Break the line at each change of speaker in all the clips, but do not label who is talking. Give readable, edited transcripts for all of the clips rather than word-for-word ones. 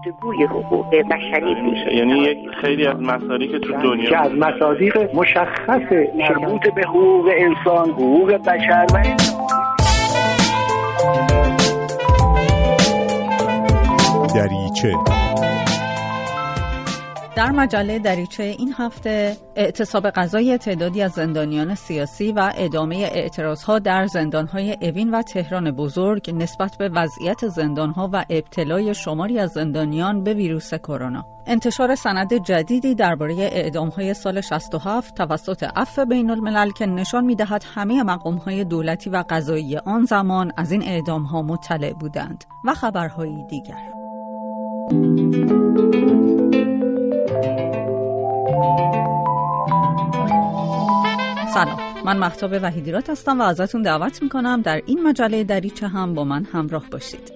گفتگوی حقوق بشری میشه،
یعنی یک خیلی از مصادیق که تو دنیا
که از مصادیق مشخص مربوط به حقوق انسان، حقوق بشر و
دریچه.
در مجله دریچه این هفته اعتصاب قضایی تعدادی از زندانیان سیاسی و ادامه اعتراضها در زندانهای اوین و تهران بزرگ نسبت به وضعیت زندانها و ابتلای شماری از زندانیان به ویروس کرونا. انتشار سند جدیدی درباره اعدامهای سال 67 توسط عفو بین الملل که نشان می‌دهد همه مقام‌های دولتی و قضایی آن زمان از این اعدامها مطلع بودند و خبرهایی دیگر. سلام، من مهتاب وحیدیرات هستم و ازتون دعوت میکنم در این مجله دریچه هم با من همراه باشید.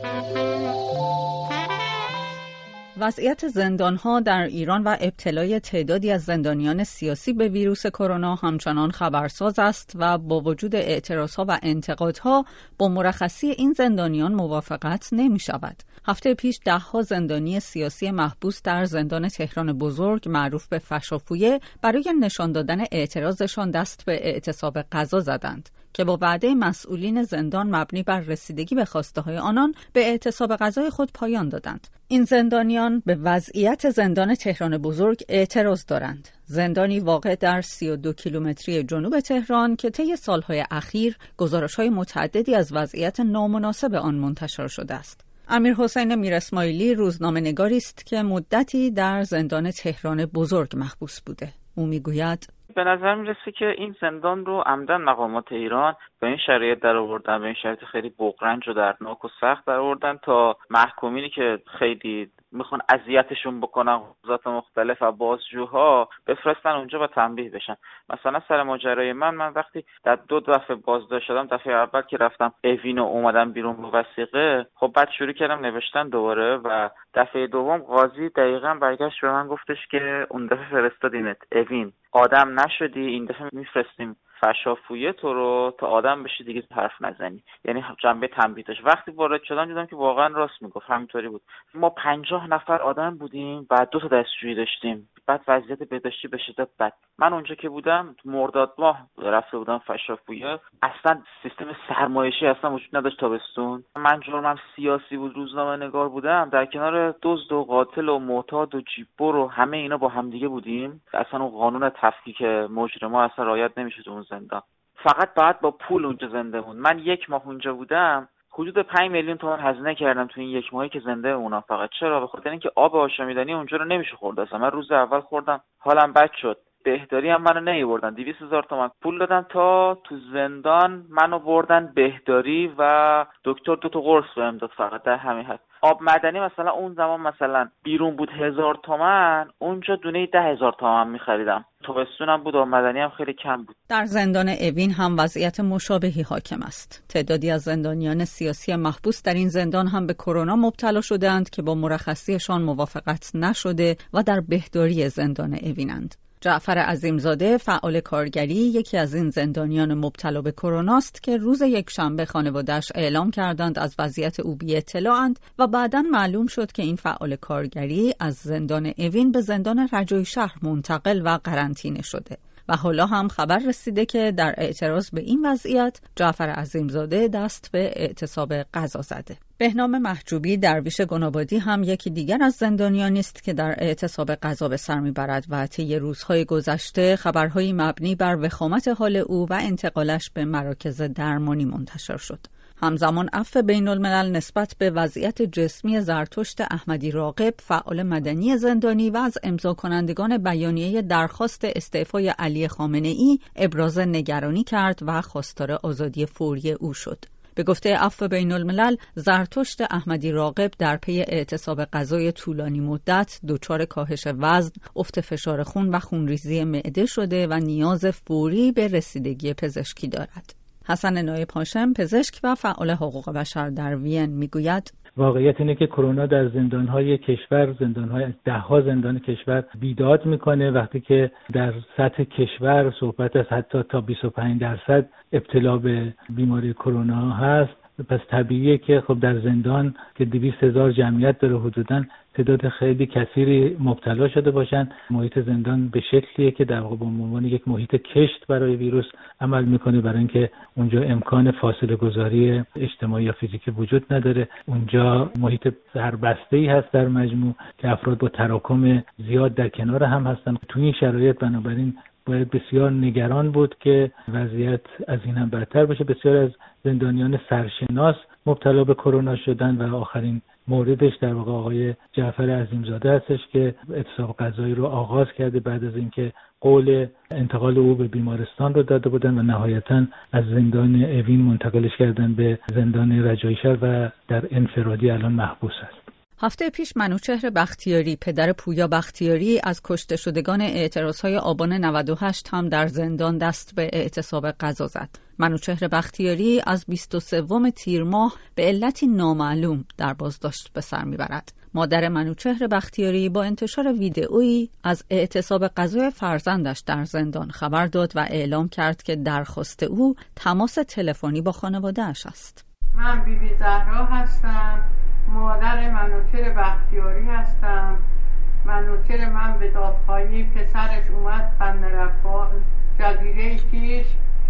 وضعیت زندان‌ها در ایران و ابتلای تعدادی از زندانیان سیاسی به ویروس کرونا همچنان خبرساز است و با وجود اعتراضها و انتقادها با مرخصی این زندانیان موافقت نمی‌شود. هفته پیش 10 زندانی سیاسی محبوس در زندان تهران بزرگ معروف به فشافویه برای نشان دادن اعتراضشان دست به اعتصاب قضا زدند که با وعده مسئولین زندان مبنی بر رسیدگی به خواسته‌های آنان به اعتصاب قضای خود پایان دادند. این زندانیان به وضعیت زندان تهران بزرگ اعتراض دارند. زندانی واقع در 32 کیلومتری جنوب تهران که طی سالهای اخیر گزارش‌های متعددی از وضعیت نامناسب آن منتشر شده است. امیرحسین میراسماعیلی روزنامه‌نگاری است که مدتی در زندان تهران بزرگ محبوس بوده. او میگوید
به نظر میرسه که این زندان رو عمدن مقامات ایران به این شرایط در آوردن، به این شرایط خیلی بغرنج و دردناک و سخت در آوردن تا محکومینی که خیلی میخوان اذیتشون بکنن، قضات مختلف و بازجوها بفرستن اونجا و تنبیه بشن. مثلا سر ماجرای من وقتی در 2 دفعه بازداشت شدم، دفعه اول که رفتم اوین و اومدم بیرون با وثیقه، خب بعد شروع کردم نوشتن دوباره و دفعه دوم قاضی دقیقاً برگشت به من گفتش که اون دفعه فرستادیمت اوین، آدم نشدی، این دفعه میفرستیم فشافویه تو رو تا آدم بشی دیگه حرف نزنی. یعنی جنبه تنبیه داشت. وقتی وارد شدم دیدم که واقعا راست میگفت، همینطوری بود. ما 50 نفر آدم بودیم و 2 تا دستجویی داشتیم، بعد وضعیت بهداشتی به شدت بد. من اونجا که بودم مرداد ماه رفته بودم فشافویه، اصلا سیستم سرمایشی اصلا وجود نداشت تابستون. من جرمم سیاسی بود، روزنامه نگار بودم، در کنار دزد و قاتل و معتاد و جیببر و همه اینا با همدیگه بودیم. اصلا اون قانون تفکیک مجرما اصلا رعایت نمیشد اون زندان. فقط بعد با پول اونجا زنده بود. من 1 ماه اونجا بودم، حدود 5 میلیون تومان هزینه کردم تو این 1 ماهی که زنده اونا. فقط چرا؟ به خاطر اینکه آب آشامیدنی اونجا رو نمیشه خورد. اصلا من روز اول خوردم حالم بد شد. بهداری هم منو نمیبردن، 200,000 تومان پول دادم تا تو زندان منو بردن بهداری و دکتر 2 تا قرص بهم داد. فقط در همین حد. آب معدنی مثلا اون زمان مثلا بیرون بود 1000 تومان، اونجا دونه 10,000 تومان می‌خریدم. تابستونم بود، آب معدنی هم خیلی کم بود.
در زندان اوین هم وضعیت مشابهی حاکم است. تعدادی از زندانیان سیاسی محبوس در این زندان هم به کرونا مبتلا شدند که با مرخصیشان موافقت نشده و در بهداری زندان اوینند. جعفر عظیمزاده فعال کارگری یکی از این زندانیان مبتلا به کرونا است که روز یکشنبه خانواده‌اش اعلام کردند از وضعیت او بی اطلاع‌اند و بعداً معلوم شد که این فعال کارگری از زندان اوین به زندان رجایی شهر منتقل و قرنطینه شده. و حالا هم خبر رسیده که در اعتراض به این وضعیت جعفر عظیمزاده دست به اعتصاب قضا زده. بهنام محجوبی درویش گنابادی هم یکی دیگر از زندانیانی است که در اعتصاب قضا به سر میبرد و طی روزهای گذشته خبرهایی مبنی بر وخامت حال او و انتقالش به مراکز درمانی منتشر شد. همزمان عفو بین الملل نسبت به وضعیت جسمی زرتشت احمدی راغب فعال مدنی زندانی و از امضا کنندگان بیانیه درخواست استعفای علی خامنه‌ای ابراز نگرانی کرد و خواستار آزادی فوری او شد. به گفته عفو بین الملل، زرتشت احمدی راغب در پی اعتصاب غذای طولانی مدت دچار کاهش وزن، افت فشار خون و خونریزی معده شده و نیاز فوری به رسیدگی پزشکی دارد. حسن نایب هاشم، پزشک و فعال حقوق بشر در وین، میگوید
واقعیت اینه که کرونا در زندان‌های کشور، زندان‌های 10 زندان کشور بیداد میکنه. وقتی که در سطح کشور صحبت از حتی تا 25% ابتلا به بیماری کرونا هست پس طبیعیه که خب در زندان که 200,000 جمعیت داره حدوداً تعداد خیلی کثیری مبتلا شده باشن. محیط زندان به شکلیه که در واقع به عنوان یک محیط کشت برای ویروس عمل میکنه، برای اینکه اونجا امکان فاصله گذاری اجتماعی یا فیزیکی وجود نداره. اونجا محیط سربسته‌ای هست در مجموع که افراد با تراکم زیاد در کنار هم هستن. تو این شرایط بنابراین باید بسیار نگران بود که وضعیت از این هم بدتر بشه. بسیار از زندانیان سرشناس مبتلا به کرونا شدن و آخرین موردش در واقع آقای جعفر عظیمزاده هستش که اعتصاب غذایی رو آغاز کرده بعد از اینکه قول انتقال او به بیمارستان رو داده بودن و نهایتاً از زندان اوین منتقلش کردن به زندان رجایی‌شهر و در انفرادی الان محبوس است.
هفته پیش منوچهر بختیاری، پدر پویا بختیاری، از کشته شدگان اعتراضهای آبان 98 هم در زندان دست به اعتصاب غذا زد. منوچهر بختیاری از 23 تیر ماه به علتی نامعلوم در بازداشت به سر میبرد. مادر منوچهر بختیاری با انتشار ویدئویی از اعتصاب غذای فرزندش در زندان خبر داد و اعلام کرد که درخواست او تماس تلفنی با خانواده‌اش است.
من بیبی زهرا هستم، مادر منوچهر بختیاری هستم. منوچهر من به دادخواهی پسرش اومد خندرفا جزیره کیش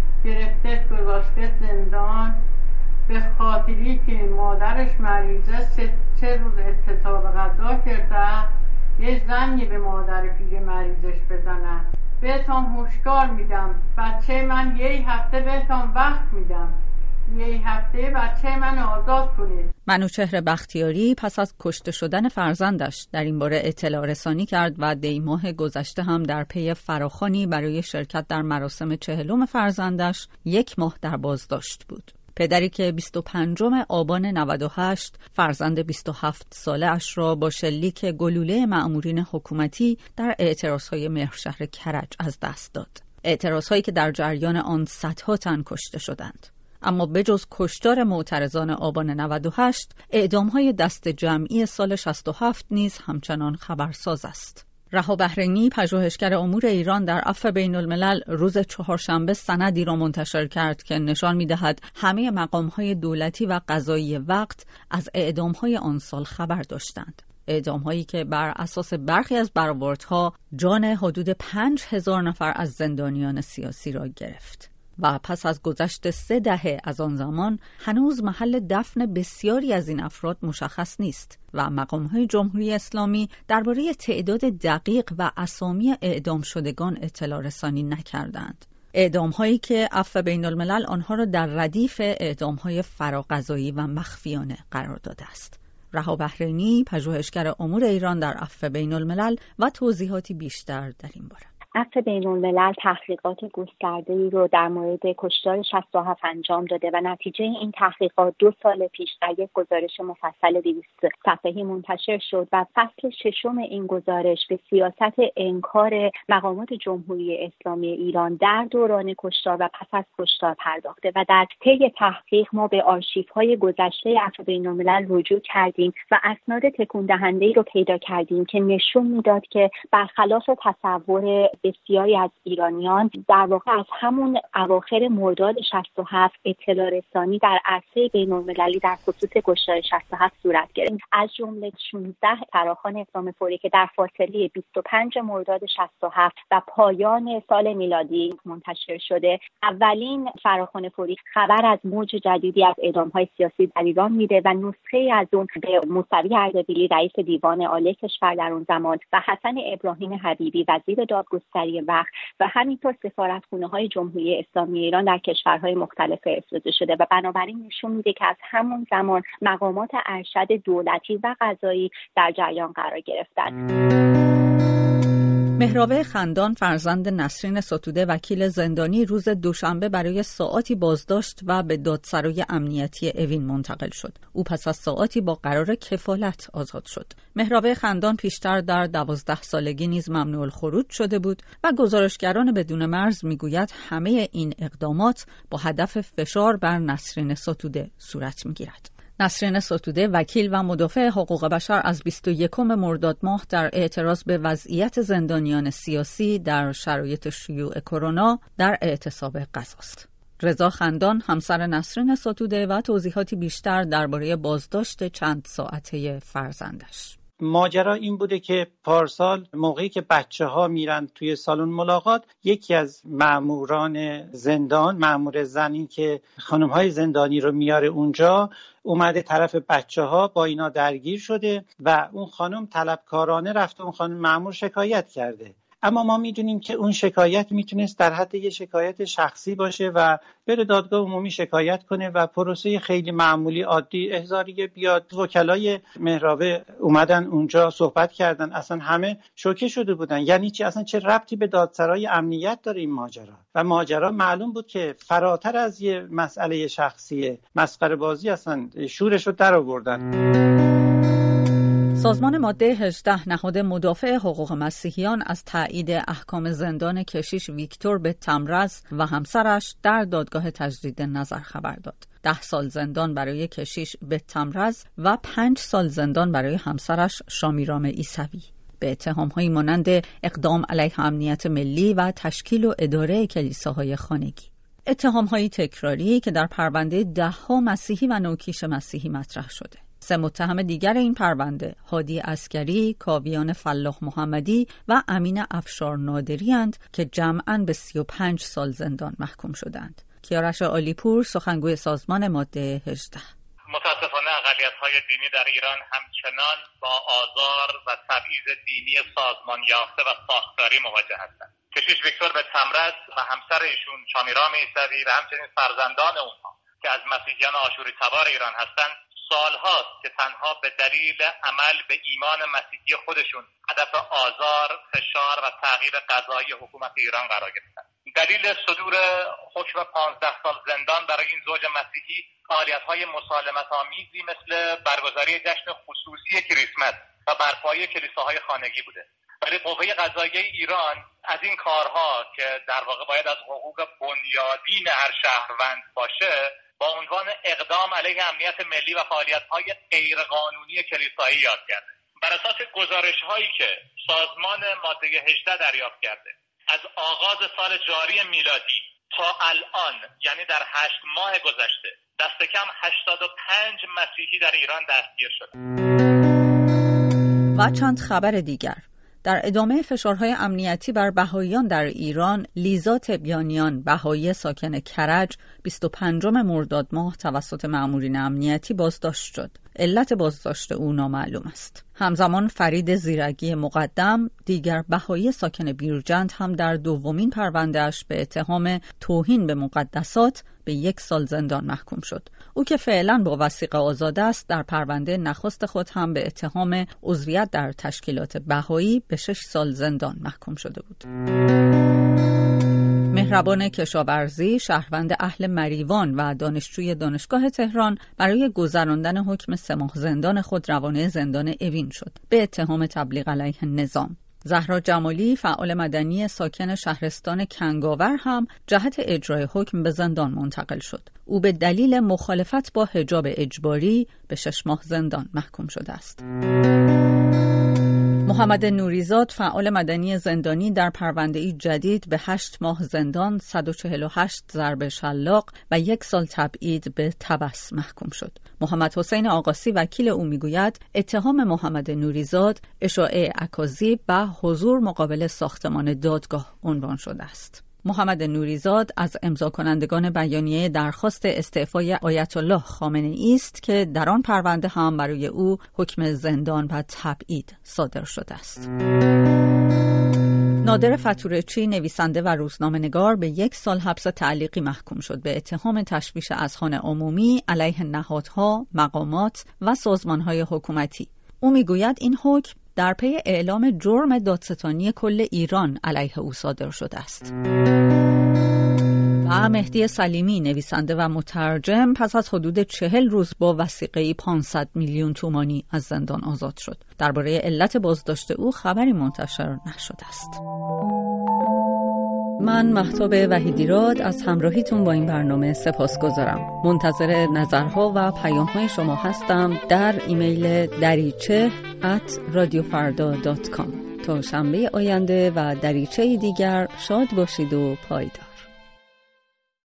گرفته گذاشته زندان به خاطری که مادرش مریضه 3 روز اعتصاب غذا کرده. یه زنی به مادر پیر مریضش بزنن. بهتون هشدار میدم، بچه من یه هفته بهتون وقت میدم، یه هفته بچه من آزاد کنید.
منوچهر بختیاری پس از کشته شدن فرزندش در این باره اطلاع رسانی کرد و دی ماه گذشته هم در پی فراخوانی برای شرکت در مراسم 40 فرزندش 1 ماه در بازداشت بود. پدری که 25 آبان 98 فرزند 27 ساله اش را با شلیک گلوله مأمورین حکومتی در اعتراضهای مهرشهر کرج از دست داد. اعتراضهایی که در جریان آن صدها تن کشته شدند. اما بجز کشتار معترضان آبان 98، اعدام‌های دست جمعی سال 67 نیز همچنان خبرساز است. رها بحرینی، پژوهشگر امور ایران در عفو بین الملل، روز چهارشنبه سندی را منتشر کرد که نشان می‌دهد همه مقام‌های دولتی و قضایی وقت از اعدام‌های آن سال خبر داشتند. اعدام‌هایی که بر اساس برخی از برآوردها جان حدود 5000 نفر از زندانیان سیاسی را گرفت. و پس از گذشت 3 دهه از آن زمان هنوز محل دفن بسیاری از این افراد مشخص نیست و مقام‌های جمهوری اسلامی درباره تعداد دقیق و اسامی اعدام شدگان اطلاع رسانی نکردند. اعدام‌هایی که عفو بین الملل آنها را در ردیف اعدام‌های فراقضایی و مخفیانه قرار داده است. رها بحرینی، پژوهشگر امور ایران در عفو بین الملل و توضیحاتی بیشتر در این باره.
عفو بین الملل تحقیقات گسترده‌ای رو در مورد کشتار 67 انجام داده و نتیجه این تحقیقات 2 سال پیش در یک گزارش مفصل 200 صفحه‌ای منتشر شد و فصل 6 این گزارش به سیاست انکار مقامات جمهوری اسلامی ایران در دوران کشتار و پس از کشتار پرداخته و در طی تحقیق ما به آرشیوهای گذشته عفو بین الملل رجوع کردیم و اسناد تکون دهنده‌ای رو پیدا کردیم که نشون میداد که برخلاف تصور بسیاری از ایرانیان در واقع از همون اواخر مرداد 67 اطلاع رسانی در عرصه بین‌المللی در خصوص کشتار 67 صورت گرفت. از جمله 16 فراخوان اقدام فوری که در فاصله 25 مرداد 67 و پایان سال میلادی منتشر شده. اولین فراخوان فوری خبر از موج جدیدی از اعدام‌های سیاسی در ایران میده و نسخه از اون به موسوی اردبیلی رئیس دیوان عالی کشور در اون زمان و حسن ابراهیم حبیبی وزیر دادگستری وقت و همینطور سفارتخونه‌های جمهوری اسلامی ایران در کشورهای مختلف فرستاده شده و بنابراین نشون میده که از همون زمان مقامات ارشد دولتی و قضایی در جریان قرار گرفتند.
مهرابه خندان، فرزند نسرین ستوده، وکیل زندانی، روز دوشنبه برای ساعاتی بازداشت و به دادسرای امنیتی اوین منتقل شد. او پس از ساعاتی با قرار کفالت آزاد شد. مهرابه خندان پیشتر در 12 سالگی نیز ممنوع الخروج شده بود و گزارشگران بدون مرز میگوید همه این اقدامات با هدف فشار بر نسرین ستوده صورت میگیرد. نسرین ستوده، وکیل و مدافع حقوق بشر، از 21 مرداد ماه در اعتراض به وضعیت زندانیان سیاسی در شرایط شیوع کرونا در اعتصاب غذاست. رضا خندان همسر نسرین ستوده و توضیحاتی بیشتر درباره بازداشت چند ساعته فرزندش.
ماجرا این بوده که پارسال موقعی که بچه‌ها میرن توی سالن ملاقات، یکی از ماموران زندان، مامور زنی که خانم‌های زندانی رو میاره اونجا، اومده طرف بچه‌ها با اینا درگیر شده و اون خانم طلبکارانه رفته اون خانم مامور شکایت کرده. اما ما میدونیم که اون شکایت میتونست در حد یه شکایت شخصی باشه و بره دادگاه عمومی شکایت کنه و پروسه خیلی معمولی عادی احضاریه بیاد. وکلای مهرابه اومدن اونجا صحبت کردن، اصلا همه شوکه شده بودن. یعنی چی؟ اصلا چه ربطی به دادسرای امنیت داره این ماجرا؟ و ماجرا معلوم بود که فراتر از یه مسئله شخصیه، مسخره بازی، اصلا شورش رو در آوردن.
سازمان ماده 18 نهاد مدافع حقوق مسیحیان از تایید احکام زندان کشیش ویکتور بتمرز و همسرش در دادگاه تجدید نظر خبر داد. 10 سال زندان برای کشیش بتمرز و 5 سال زندان برای همسرش شامیرام عیسوی به اتهام‌هایی مانند اقدام علیه امنیت ملی و تشکیل و اداره کلیساهای خانگی. اتهام‌های تکراری که در پرونده 10 مسیحی و نوکیش مسیحی مطرح شده. 3 متهم دیگر این پرونده، هادی عسکری، کاویان فلاح محمدی و امین افشار نادری اند که جمعاً به 35 سال زندان محکوم شدند. کیارش عالیپور، سخنگوی سازمان ماده 18:
متاسفانه اقلیت‌های دینی در ایران همچنان با آزار و تبعیض دینی سازمان یافته و ساختاری مواجه هستند. کشیش ویکتور بتمرز و همسر ایشون شامیرام عیسوی و همچنین فرزندان اونها که از مسیحیان آشوری تبار ایران هستند، سالهاست که تنها به دلیل عمل به ایمان مسیحی خودشون هدف آزار، فشار و تغییر قضایی حکومت ایران قرار گرفتند. دلیل صدور حکم 15 سال زندان برای این زوج مسیحی فعالیت‌های مسالمت‌آمیزی مثل برگزاری جشن خصوصی کریسمس و برپایی کلیساهای خانگی بوده. ولی قوه قضاییه ایران از این کارها که در واقع باید از حقوق بنیادین هر شهروند باشه، با عنوان اقدام علیه امنیت ملی و فعالیت‌های غیرقانونی کلیسایی یاد کرده. بر اساس گزارش‌هایی که سازمان ماده 18 دریافت کرده، از آغاز سال جاری میلادی تا الان، یعنی در 8 ماه گذشته، دست کم 85 مسیحی در ایران دستگیر شده.
و چند خبر دیگر. در ادامه فشارهای امنیتی بر بهائیان در ایران، لیزا تبیانیان، بهائی ساکن کرج، 25 مرداد ماه توسط مأمورین امنیتی بازداشت شد. علت بازداشت او نامعلوم است. همزمان فرید زیرگی مقدم، دیگر بهائی ساکن بیرجند، هم در دومین پرونده‌اش به اتهام توهین به مقدسات به 1 سال زندان محکوم شد. او که فعلا با وثیقه آزاد است، در پرونده نخست خود هم به اتهام عضویت در تشکیلات بهائی به 6 سال زندان محکوم شده بود. مهربان کشاورزی، شهروند اهل مریوان و دانشجوی دانشگاه تهران، برای گذراندن حکم 3 ماه زندان خود روانه زندان اوین شد به اتهام تبلیغ علیه نظام. زهرا جمالی، فعال مدنی ساکن شهرستان کنگاور، هم جهت اجرای حکم به زندان منتقل شد. او به دلیل مخالفت با حجاب اجباری به 6 ماه زندان محکوم شده است. محمد نوریزاد، فعال مدنی زندانی، در پرونده‌ای جدید به 8 ماه زندان، 148 ضرب شلاق و 1 سال تبعید به تبس محکوم شد. محمد حسین آقاسی، وکیل او، میگوید اتهام محمد نوریزاد اشاعه اکاذیب و حضور مقابل ساختمان دادگاه عنوان شده است. محمد نوریزاد از امضا کنندگان بیانیه درخواست استعفای آیت الله خامنه‌ای است که در آن پرونده هم برای او حکم زندان و تبعید صادر شده است. نادر فتورچی، نویسنده و روزنامه‌نگار، به 1 سال حبس تعلیقی محکوم شد به اتهام تشویش اذهان عمومی علیه نهادها، مقامات و سازمان‌های حکومتی. او میگوید این حکم در پی اعلام جرم دادستانی کل ایران علیه او صادر شده است. و مهدی سلیمی، نویسنده و مترجم، پس از حدود 40 روز با وثیقه‌ای 500 میلیون تومانی از زندان آزاد شد. درباره علت بازداشت او خبری منتشر نشده است. من مهتاب وحیدیراد از همراهیتون با این برنامه سپاسگزارم. منتظر نظرها و پیام‌های شما هستم در ایمیل dariche@radiofarda.com. تا شنبه آینده و دریچه دیگر، شاد باشید و پایدار.